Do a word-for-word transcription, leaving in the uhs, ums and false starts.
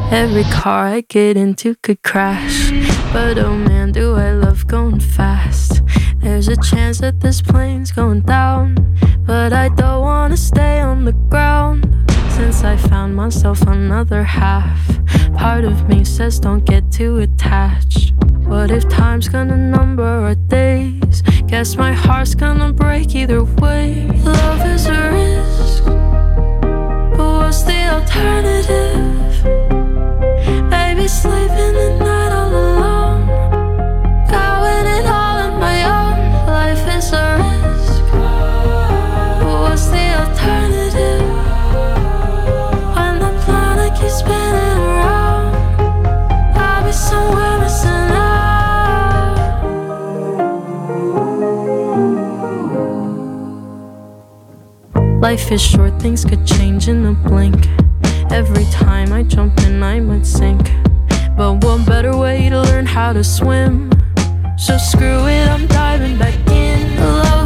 Every car I get into could crash, but oh man, do I love going fast. There's a chance that this plane's going down, but I don't wanna stay on the ground. Since I found myself another half, part of me says don't get too attached. What if time's gonna number our days? Guess my heart's gonna break either way. Love is a risk, but what's the alternative? Baby, sleeping the night all alone, going it all on my own. Life is a risk, but what's the alternative? When the planet keeps spinning around, I'll be somewhere missing out. Life is short, things could change in a blink. Every time I jump in, I might sink. But what better way to learn how to swim? So screw it, I'm diving back in. Love